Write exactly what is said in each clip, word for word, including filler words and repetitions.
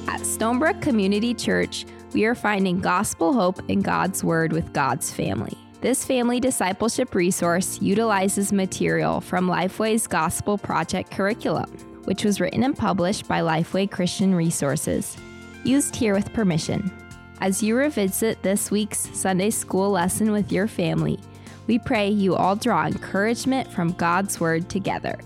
At Stonebrook Community Church, we are finding gospel hope in God's Word with God's family. This family discipleship resource utilizes material from Lifeway's Gospel Project curriculum, which was written and published by Lifeway Christian Resources, used here with permission. As you revisit this week's Sunday school lesson with your family, we pray you all draw encouragement from God's Word together.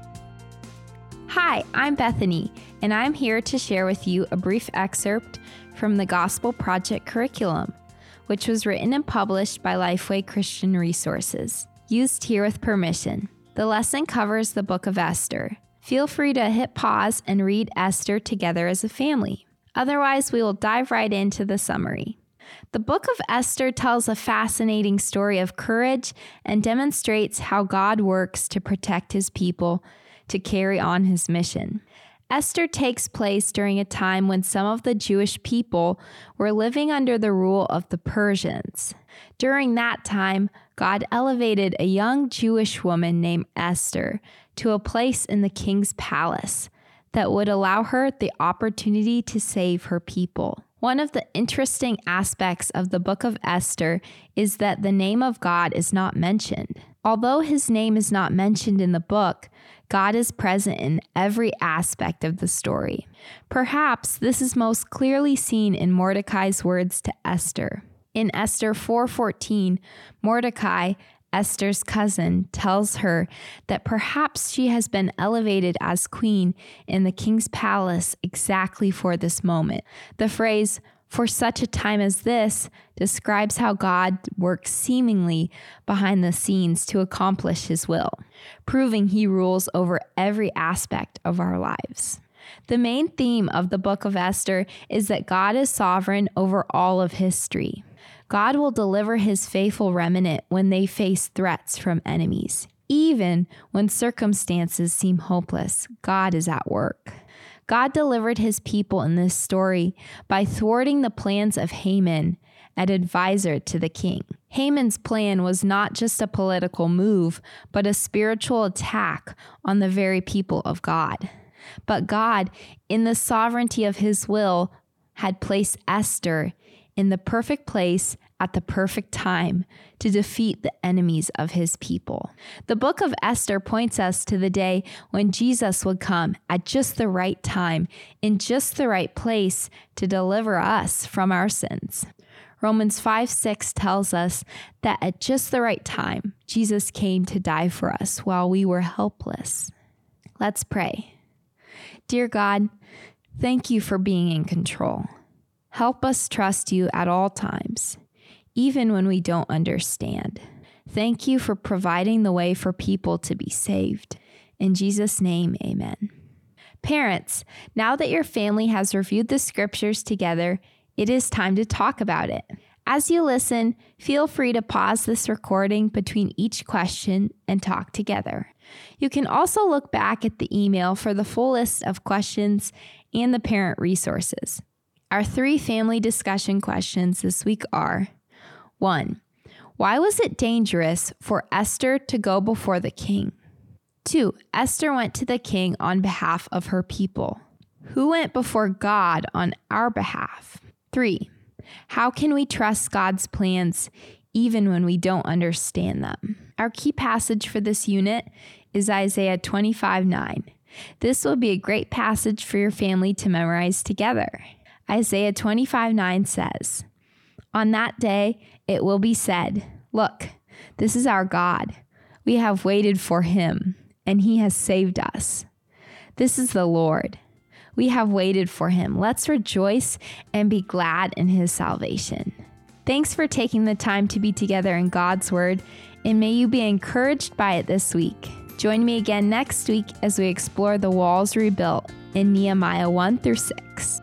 Hi, I'm Bethany, and I'm here to share with you a brief excerpt from the Gospel Project curriculum, which was written and published by Lifeway Christian Resources, used here with permission. The lesson covers the book of Esther. Feel free to hit pause and read Esther together as a family. Otherwise, we will dive right into the summary. The book of Esther tells a fascinating story of courage and demonstrates how God works to protect his people to carry on his mission. Esther takes place during a time when some of the Jewish people were living under the rule of the Persians. During that time, God elevated a young Jewish woman named Esther to a place in the king's palace that would allow her the opportunity to save her people. One of the interesting aspects of the book of Esther is that the name of God is not mentioned. Although his name is not mentioned in the book, God is present in every aspect of the story. Perhaps this is most clearly seen in Mordecai's words to Esther. In Esther four fourteen, Mordecai, Esther's cousin, tells her that perhaps she has been elevated as queen in the king's palace exactly for this moment. The phrase, "for such a time as this," describes how God works seemingly behind the scenes to accomplish his will, proving he rules over every aspect of our lives. The main theme of the book of Esther is that God is sovereign over all of history. God will deliver his faithful remnant when they face threats from enemies. Even when circumstances seem hopeless, God is at work. God delivered his people in this story by thwarting the plans of Haman, an advisor to the king. Haman's plan was not just a political move, but a spiritual attack on the very people of God. But God, in the sovereignty of his will, had placed Esther in the perfect place at the perfect time to defeat the enemies of his people. The book of Esther points us to the day when Jesus would come at just the right time, in just the right place to deliver us from our sins. Romans five six tells us that at just the right time, Jesus came to die for us while we were helpless. Let's pray. Dear God, thank you for being in control. Help us trust you at all times, even when we don't understand. Thank you for providing the way for people to be saved. In Jesus' name, amen. Parents, now that your family has reviewed the scriptures together, it is time to talk about it. As you listen, feel free to pause this recording between each question and talk together. You can also look back at the email for the full list of questions and the parent resources. Our three family discussion questions this week are: one, why was it dangerous for Esther to go before the king? Two, Esther went to the king on behalf of her people. Who went before God on our behalf? Three, how can we trust God's plans even when we don't understand them? Our key passage for this unit is Isaiah twenty-five nine. This will be a great passage for your family to memorize together. Isaiah twenty-five nine says, "On that day it will be said, 'Look, this is our God. We have waited for him, and he has saved us. This is the Lord. We have waited for him. Let's rejoice and be glad in his salvation.'" Thanks for taking the time to be together in God's Word, and may you be encouraged by it this week. Join me again next week as we explore the walls rebuilt in Nehemiah one through six.